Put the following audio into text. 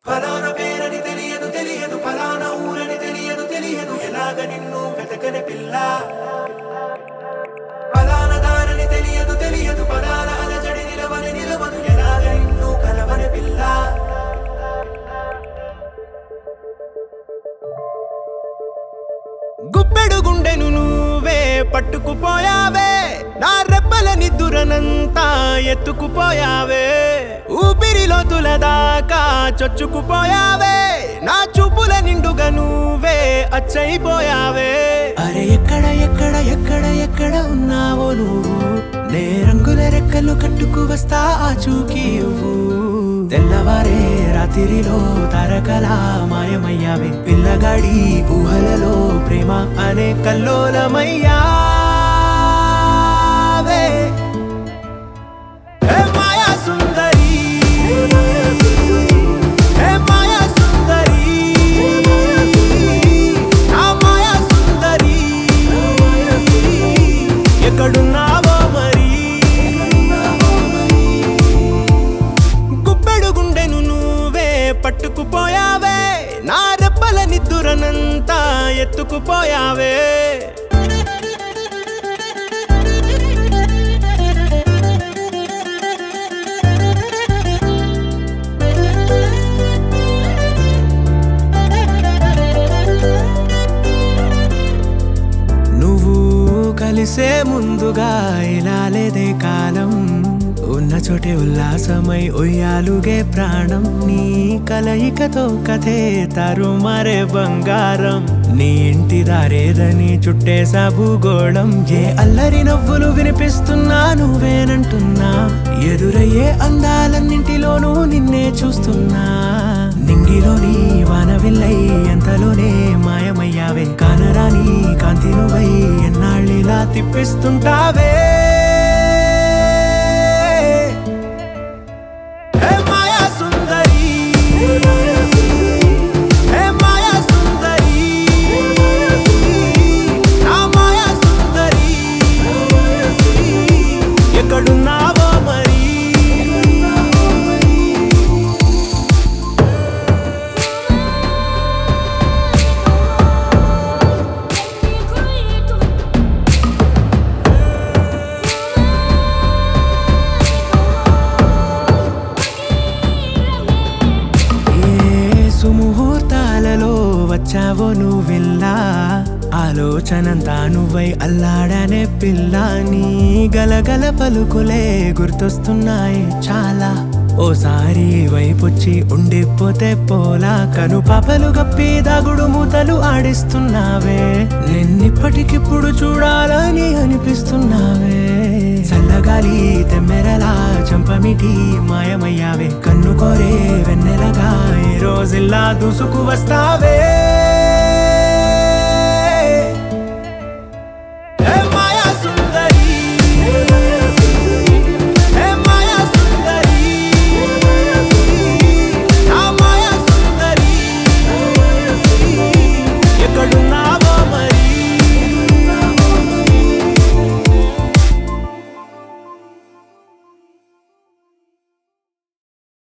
ఫలానా పేరని తెలియదు తెలియదు, ఫలానా ఊరని తెలియదు తెలియదు, ఎలాగ నిన్ను వెతకని పిల్ల. ఫలానా దారని తెలియదు తెలియదు, ఫలానా అలజడి నిలవని నిలవదు, ఎలాగ నిన్ను కలవని పిల్ల. గుప్పెడు గుండెను నువ్వే పట్టుకుపోయావే, నా రెప్పల నిద్దురనంతా ఎత్తుకుపోయావే, ఊపిరిలో తులదాకా చొచ్చుకుపోయావే, నా చూపుల నిండుగా నువ్వే అచ్చయిపోయావే. అరే ఎక్కడ ఎక్కడ ఎక్కడ ఎక్కడ ఉన్నావో నువ్వు, నే రంగుల రెక్కలు కట్టుకు వస్తా ఆచూకీ ఇవ్వు. తెల్లవారే రాత్రిలో తారకలా మాయమయ్యావే, పిల్లగాడి ఊహలలో ప్రేమ అనే కల్లోలమయ్యావే. హే మాయా సుందరి, హే మాయా సుందరి, నా మాయా సుందరి, ఎక్కడున్నావో మరి. గుప్పెడు గుండెను నువ్వే పట్టుకుపోయావే, నా రెప్పల నిద్దురనంతా ఎత్తుకుపోయావే. నువ్వు కలిసే ముందుగా ఇలా లేదే కాలం, ఉన్న చోటే ఉల్లాసమై ఉయ్యాలుగే ప్రాణం, నీ కలయికతో కథే తరుమరే బంగారం, నీ ఇంటి దారేదని చుట్టేసా భూగోళం, ఏ అల్లరి నవ్వులు వినిపిస్తున్నా నువ్వేనంటున్నా, ఎదురయ్యే అందాలన్నింటిలోనూ నిన్నే చూస్తున్నా, నింగిలోని వానవిల్లై ఎంతలోనే మాయమయ్యావే, కానరాని కాంతి నువ్వై ఎన్నాళ్ళిలా తిప్పిస్తుంటావే. ఎక్కడున్నావో మరి. ఏ సుముహూర్తాలలో వచ్చావో నువ్విల్లా, ఆలోచనంతా నువ్వై అల్లాడనే పిల్ల, నీ గలగల పలుకులే గుర్తొస్తున్నాయి చాలా, ఓసారి వైపొచ్చి ఉండిపోతే పోలా, కను పాపలు గప్పి దాగుడు మూతలు ఆడిస్తున్నావే, నిన్నిప్పటికిప్పుడు చూడాలని అనిపిస్తున్నావే, చల్లగాలి తెమ్మెరలా చంపమిటి మాయమయ్యావే, కన్ను కోరే వెన్నెలగా ఈ రోజుల్లా దూసుకు వస్తావే.